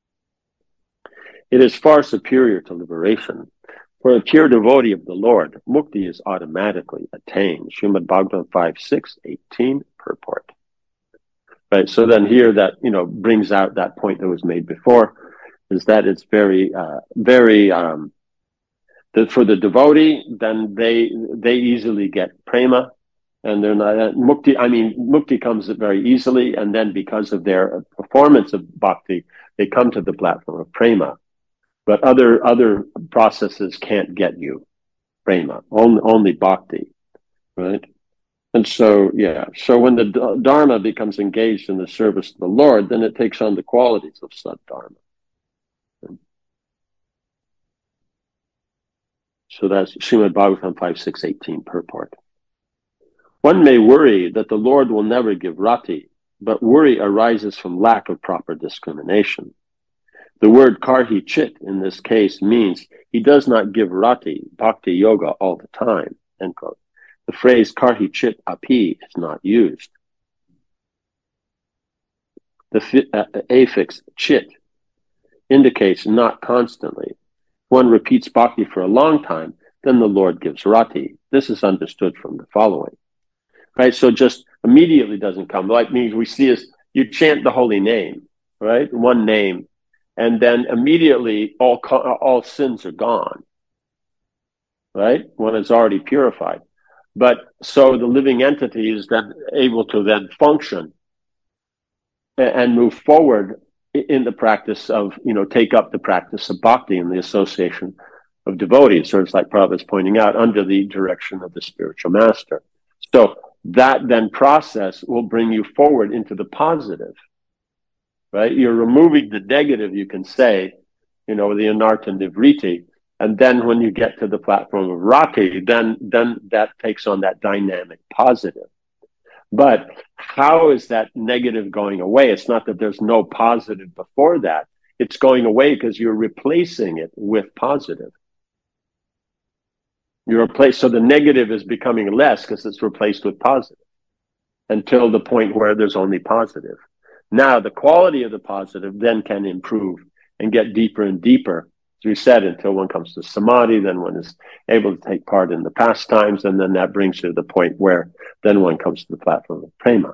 It is far superior to liberation. For a pure devotee of the Lord, mukti is automatically attained. Srimad Bhagavatam five six eighteen purport. Right, so then here that, you know, brings out that point that was made before, is that it's very, uh, very, um, the, for the devotee, then they, they easily get prema, and they're not, uh, mukti, I mean, mukti comes very easily, and then because of their performance of bhakti, they come to the platform of prema. But other, other processes can't get you prema, only, only bhakti, right? And so, yeah, so when the Dharma becomes engaged in the service of the Lord, then it takes on the qualities of Sad-Dharma. So that's Srimad Bhagavatam five six eighteen purport. One may worry that the Lord will never give rati, but worry arises from lack of proper discrimination. The word karhi chit in this case means he does not give rati, bhakti yoga, all the time, end quote. The phrase karhi chit api is not used. The, fi- uh, the affix chit indicates not constantly. One repeats bhakti for a long time, then the Lord gives rati. This is understood from the following. Right? So just immediately doesn't come. Like means we see is you chant the holy name, right? One name, and then immediately all all sins are gone. Right? One is already purified. But so the living entity is then able to then function and move forward in the practice of, you know, take up the practice of bhakti and the association of devotees, or it's like Prabhupada is pointing out, under the direction of the spiritual master. So that then process will bring you forward into the positive, right? You're removing the negative, you can say, you know, the anartha nivriti. And then when you get to the platform of rati, then, then that takes on that dynamic positive. But how is that negative going away? It's not that there's no positive before that. It's going away because you're replacing it with positive. You replace, so the negative is becoming less because it's replaced with positive until the point where there's only positive. Now the quality of the positive then can improve and get deeper and deeper. As we said, until one comes to samadhi, then one is able to take part in the pastimes, and then that brings you to the point where then one comes to the platform of prema.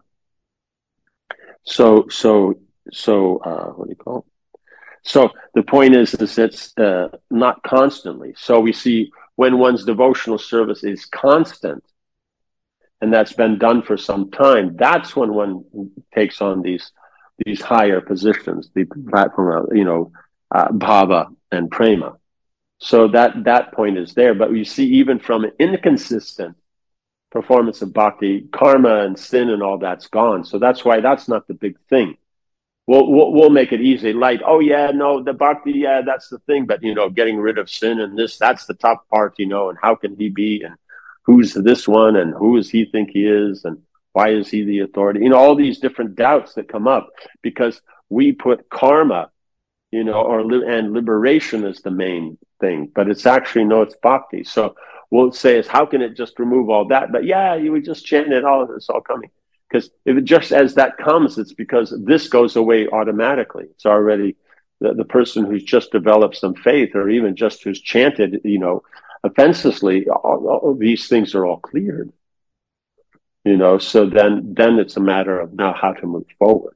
So, so, so, uh, what do you call it? So the point is, is it's uh, not constantly. So we see when one's devotional service is constant, and that's been done for some time, that's when one takes on these these higher positions, the platform, you know, uh, bhava and prema. So that, that point is there. But you see, even from an inconsistent performance of bhakti, karma and sin and all that's gone. So that's why that's not the big thing. We'll, we'll, we'll make it easy, light. Oh yeah, no, the bhakti, yeah, that's the thing. But, you know, getting rid of sin and this, that's the top part, you know, and how can he be? And who's this one? And who does he think he is? And why is he the authority? You know, all these different doubts that come up because we put karma, you know, or and liberation as the main thing. But it's actually, no, it's bhakti. So we'll say is how can it just remove all that? But yeah, you would just chant it, all it's all coming. Because if it just as that comes, it's because this goes away automatically. It's already the, the person who's just developed some faith or even just who's chanted, you know, offensively, all, all these things are all cleared. You know, so then then it's a matter of now how to move forward.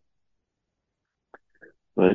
Right?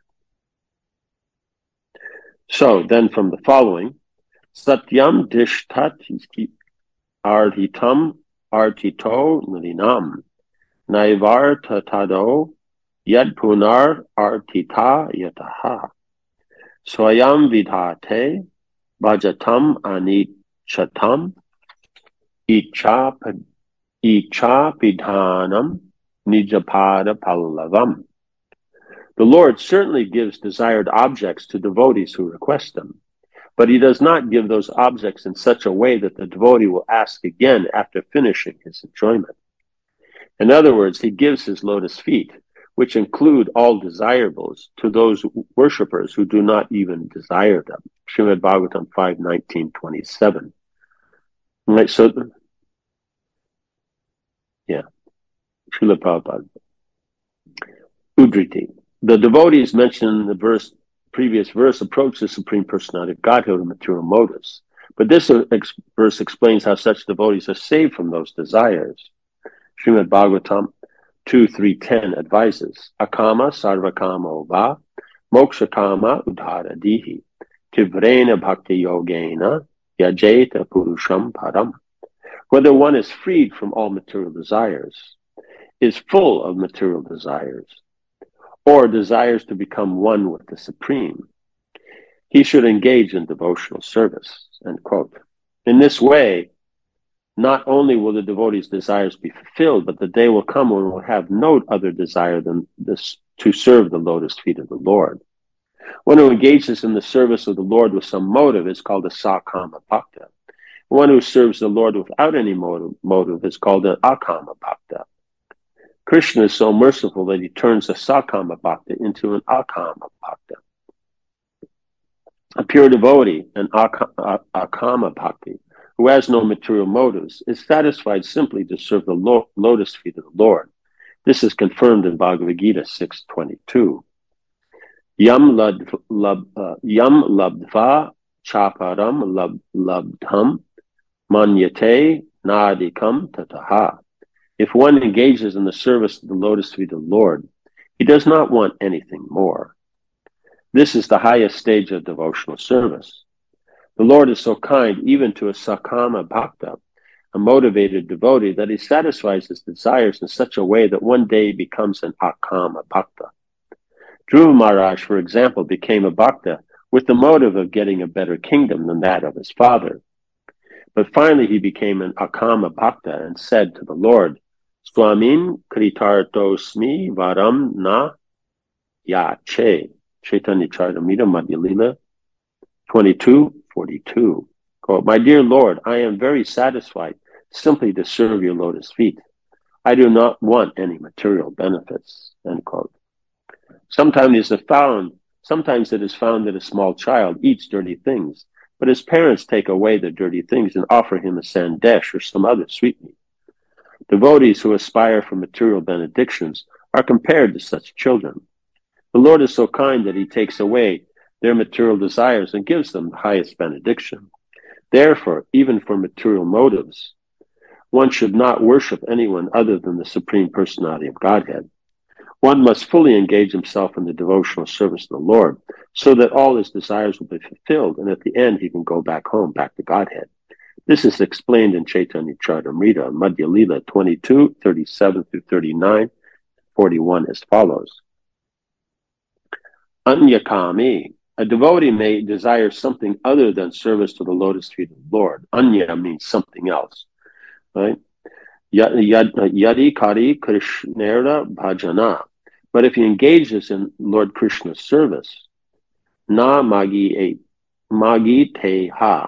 So then from the following, Satyam dishtat ardhitam artito nalinam naivar tatado yad punar artita yataha swayam vidhate bhajatam anichatam icha icha pidhanam nijapada pallavam. The Lord certainly gives desired objects to devotees who request them, but he does not give those objects in such a way that the devotee will ask again after finishing his enjoyment. In other words, he gives his lotus feet, which include all desirables, to those worshippers who do not even desire them. Srimad Bhagavatam five nineteen twenty-seven. Right, so, yeah, Srila Prabhupada. Udriti. The devotees mentioned in the verse, previous verse approach the Supreme Personality of Godhead with material motives. But this ex- verse explains how such devotees are saved from those desires. Srimad Bhagavatam two three ten advises, Akama sarvakama va moksha kama udhara dihi tivrena bhakti yogena yajeta purusham param. Whether one is freed from all material desires, is full of material desires, or desires to become one with the Supreme, he should engage in devotional service. End quote. In this way, not only will the devotee's desires be fulfilled, but the day will come when we'll have no other desire than this to serve the lotus feet of the Lord. One who engages in the service of the Lord with some motive is called a sakama bhakta. One who serves the Lord without any motive, motive is called an akama bhakta. Krishna is so merciful that he turns a sakama bhakta into an akama bhakta. A pure devotee, an akama bhakti, who has no material motives, is satisfied simply to serve the lo- lotus feet of the Lord. This is confirmed in Bhagavad Gita six twenty-two. Yam lab, lab, uh, yam labdva chaparam lab, labdham manyate nadikam tataha. If one engages in the service of the lotus feet of the Lord, he does not want anything more. This is the highest stage of devotional service. The Lord is so kind even to a sakama bhakta, a motivated devotee, that he satisfies his desires in such a way that one day he becomes an akama bhakta. Dhruva Maharaj, for example, became a bhakta with the motive of getting a better kingdom than that of his father. But finally he became an akama bhakta and said to the Lord, Swamin kritartosmi varam na yache. Chaitanya Charitamrita Madhya Lila twenty-two forty-two. Quote, my dear Lord, I am very satisfied simply to serve your lotus feet. I do not want any material benefits. End quote. Sometimes it is found, sometimes it is found that a small child eats dirty things, but his parents take away the dirty things and offer him a sandesh or some other sweetmeat. Devotees who aspire for material benedictions are compared to such children. The Lord is so kind that he takes away their material desires and gives them the highest benediction. Therefore, even for material motives, one should not worship anyone other than the Supreme Personality of Godhead. One must fully engage himself in the devotional service of the Lord so that all his desires will be fulfilled, and at the end he can go back home, back to Godhead. This is explained in Chaitanya Charitamrita, Madhya Lila twenty-two, thirty-seven through thirty-nine, forty-one as follows. Anyakami, a devotee may desire something other than service to the lotus feet of the Lord. Anya means something else, right? Yadi kari krishnera bhajana. But if he engages in Lord Krishna's service, na magi magi te ha,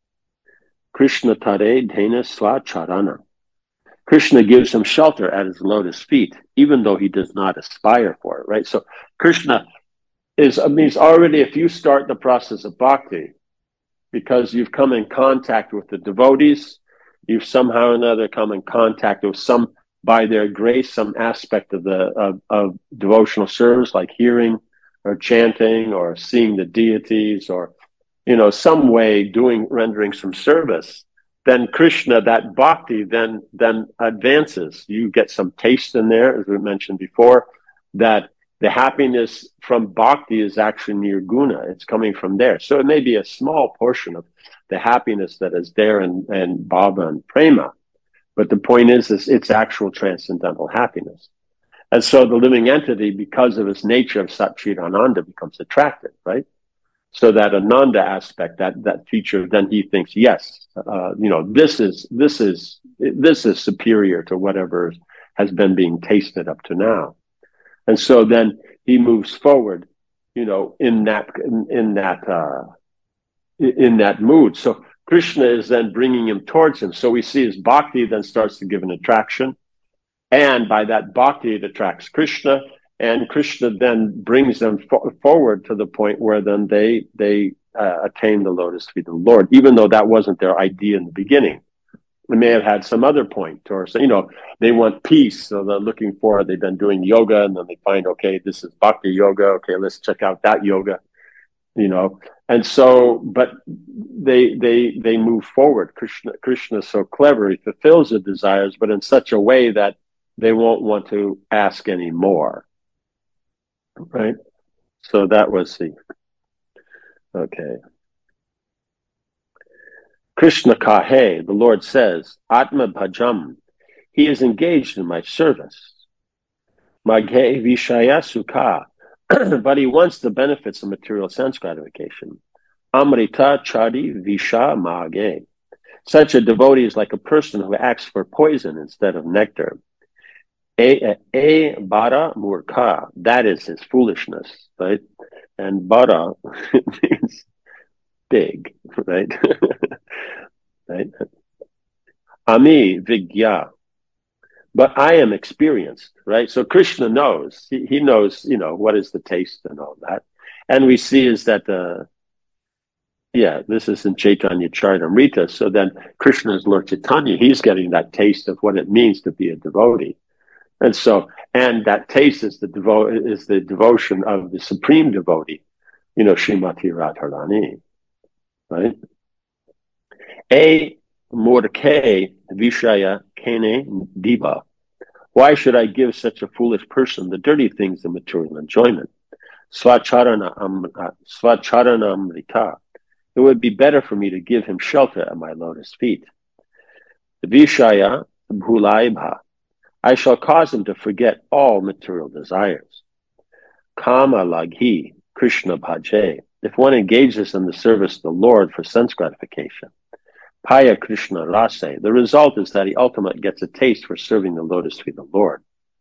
Krishna tare dhena sva charana. Krishna gives him shelter at his lotus feet, even though he does not aspire for it, right? So Krishna is, I mean, already, if you start the process of bhakti, because you've come in contact with the devotees, you've somehow or another come in contact with some, by their grace, some aspect of the of, of devotional service, like hearing or chanting or seeing the deities, or, you know, some way doing, rendering some service, then Krishna, that bhakti, then then advances. You get some taste in there, as we mentioned before, that the happiness from bhakti is actually nirguna. It's coming from there. So it may be a small portion of the happiness that is there in, in bhava and prema. But the point is, is it's actual transcendental happiness. And so the living entity, because of its nature of Satchit Ananda, becomes attracted, right? So that Ananda aspect, that, that feature, then he thinks, yes, uh, you know, this is, this is, this is superior to whatever has been being tasted up to now. And so then he moves forward, you know, in that, in, in that, uh, in that mood. So Krishna is then bringing him towards him. So we see his bhakti then starts to give an attraction. And by that bhakti, it attracts Krishna. And Krishna then brings them fo- forward to the point where then they, they, uh, attain the lotus feet of the Lord, even though that wasn't their idea in the beginning. They may have had some other point, or, you know, they want peace, so they're looking for it. They've been doing yoga, and then they find, okay, this is bhakti yoga. Okay, let's check out that yoga, you know. And so, but they they they move forward. Krishna Krishna is so clever; he fulfills the desires, but in such a way that they won't want to ask any more. Right. So that was the okay. Krishna kahe, the Lord says, Atma bhajam, he is engaged in my service. Maghe vishaya sukha, but he wants the benefits of material sense gratification. Amrita chadi visha maghe. Such a devotee is like a person who asks for poison instead of nectar. E, e bara murkha, that is his foolishness, right? And bara means big, right? Right? Ami vigya, but I am experienced, right? So Krishna knows, he, he knows, you know, what is the taste and all that. And we see is that, uh, yeah, this is in Chaitanya Charitamrita. So then Krishna is Lord Chaitanya. He's getting that taste of what it means to be a devotee. And so, and that taste is the devo- is the devotion of the supreme devotee, you know, Srimati Radharani, right? A Mordecai Vishaya Kene Diva. Why should I give such a foolish person the dirty things of material enjoyment? Svacharana Amrita. It would be better for me to give him shelter at my lotus feet. Vishaya Bhulaibha. I shall cause him to forget all material desires. Kama Laghi Krishna Bhaje. If one engages in the service of the Lord for sense gratification, Paya Krishna Rase, the result is that he ultimately gets a taste for serving the lotus feet of the Lord.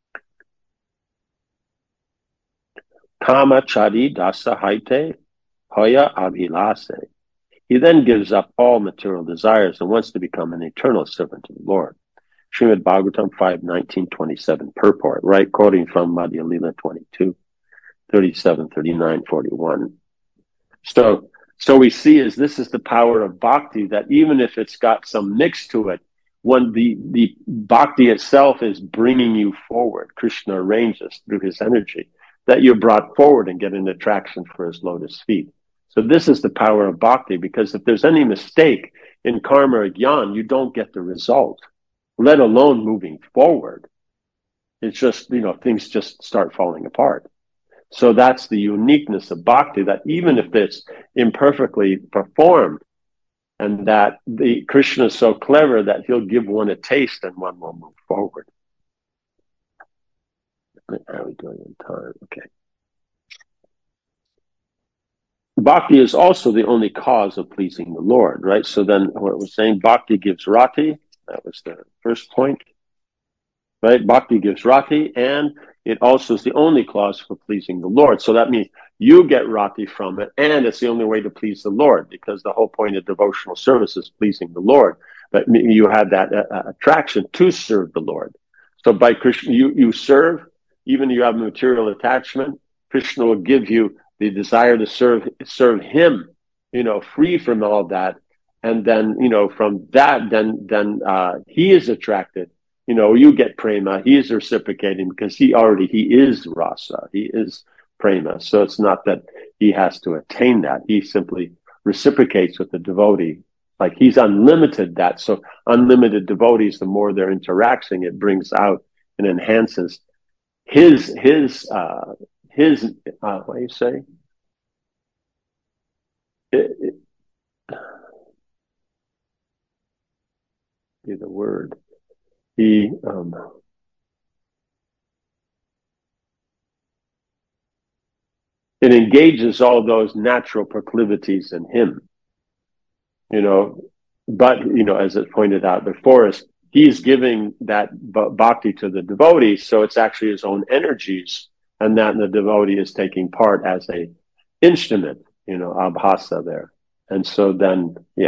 Kama Chadi Dasa Haite Hoya Abhilase. He then gives up all material desires and wants to become an eternal servant of the Lord. Srimad Bhagavatam five nineteen twenty-seven purport, right? Quoting from Madhya Lila twenty-two, thirty-seven, thirty-nine, forty-one. So, so we see is this is the power of bhakti, that even if it's got some mix to it, when the, the bhakti itself is bringing you forward, Krishna arranges through his energy that you're brought forward and get an attraction for his lotus feet. So this is the power of bhakti, because if there's any mistake in karma or jnana, you don't get the result, let alone moving forward. It's just, you know, things just start falling apart. So that's the uniqueness of bhakti, that even if it's imperfectly performed, and that the Krishna is so clever that he'll give one a taste and one will move forward. How are we doing in time? Okay. Bhakti is also the only cause of pleasing the Lord, right? So then what we're saying, Bhakti gives rati. That was the first point, right? Bhakti gives rati, and it also is the only cause for pleasing the Lord. So that means you get rati from it, and it's the only way to please the Lord, because the whole point of devotional service is pleasing the Lord. But you have that uh, attraction to serve the Lord. So by Krishna, you, you serve, even if you have material attachment, Krishna will give you the desire to serve serve him, you know, free from all that. And then, you know, from that, then then uh, he is attracted. You know, you get prema. He is reciprocating because he already, he is rasa. He is prema. So it's not that he has to attain that. He simply reciprocates with the devotee. Like he's unlimited that. So unlimited devotees, the more they're interacting, it brings out and enhances his, his, uh, his, uh, what do you say? It, it, be the word. He, um, it engages all those natural proclivities in him, you know, but, you know, as it pointed out before us, he's giving that bhakti to the devotee, so it's actually his own energies, and that the devotee is taking part as a instrument, you know, abhasa there. And so then, yeah.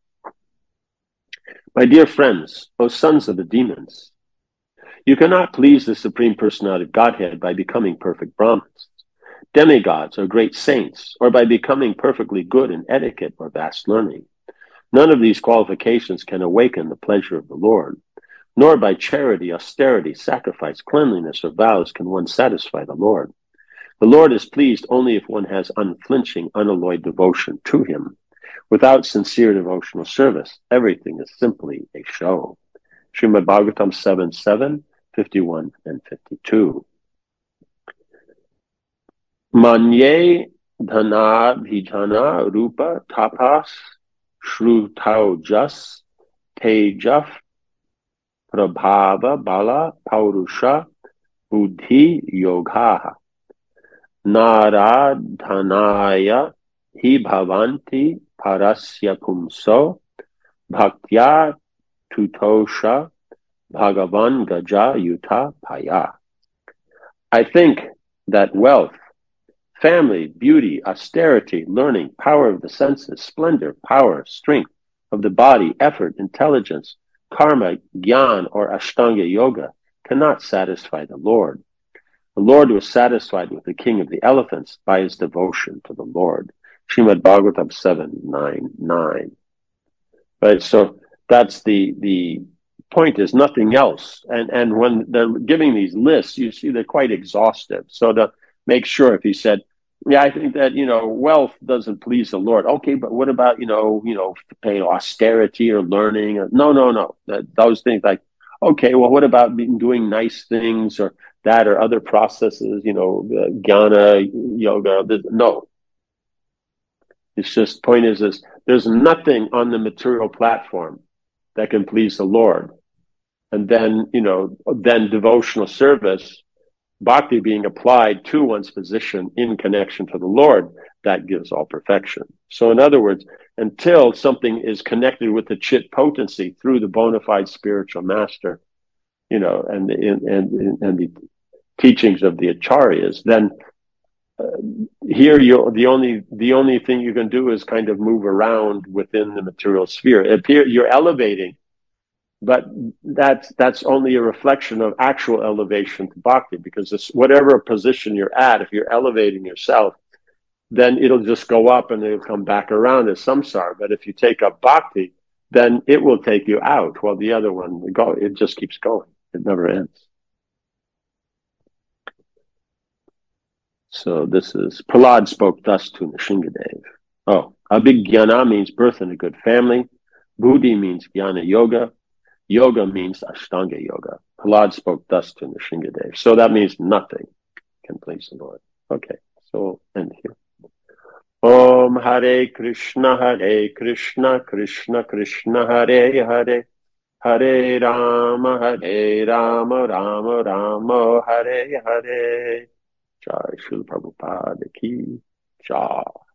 My dear friends, O sons of the demons, you cannot please the Supreme Personality of Godhead by becoming perfect Brahmins, demigods, or great saints, or by becoming perfectly good in etiquette or vast learning. None of these qualifications can awaken the pleasure of the Lord, nor by charity, austerity, sacrifice, cleanliness, or vows can one satisfy the Lord. The Lord is pleased only if one has unflinching, unalloyed devotion to him. Without sincere devotional service, everything is simply a show. Srimad Bhagavatam seven seven, fifty-one and fifty-two. Manye dhana bhijana rupa tapas shrutau jas tejaf prabhava bala paurusha buddhi yoga naradhanaya hi bhavanti parasya pumso bhaktya tutosha bhagavan gaja yuta paya. I think that wealth, family, beauty, austerity, learning, power of the senses, splendor, power, strength of the body, effort, intelligence, karma, gyan, or ashtanga yoga cannot satisfy the Lord. The Lord was satisfied with the king of the elephants by his devotion to the Lord. Srimad Bhagavatam seven nine nine. Right, so that's the the point, is nothing else. And and when they're giving these lists, you see they're quite exhaustive. So to make sure, if he said, yeah, I think that, you know, wealth doesn't please the Lord. Okay, but what about, you know, you know, you know austerity or learning? No, no, no. That, those things, like, okay, well, what about doing nice things or that or other processes, you know, uh, jnana, yoga? No. It's just, point is this, there's nothing on the material platform that can please the Lord. And then, you know, then devotional service, bhakti being applied to one's position in connection to the Lord, that gives all perfection. So in other words, until something is connected with the chit potency through the bona fide spiritual master, you know, and, and, and, and the teachings of the acharyas, then uh, here you the only the only thing you can do is kind of move around within the material sphere. It appear, you're elevating, but that's that's only a reflection of actual elevation to bhakti, because it's whatever position you're at, if you're elevating yourself, then it'll just go up and it'll come back around as samsara. But if you take up bhakti, then it will take you out, while the other one, go, it just keeps going. It never ends. So this is, Prahlad spoke thus to Nrsingadev. Oh, Abhigyana means birth in a good family. Buddhi means jnana yoga. Yoga means Ashtanga yoga. Prahlad spoke thus to Nrsingadev. So that means nothing can please the Lord. Okay, so we'll end here. Om Hare Krishna, Hare Krishna, Krishna Krishna, Hare Hare. Hare Rama, Hare Rama, Rama Rama, Hare Hare. Jai Srila Prabhupada ki Jai.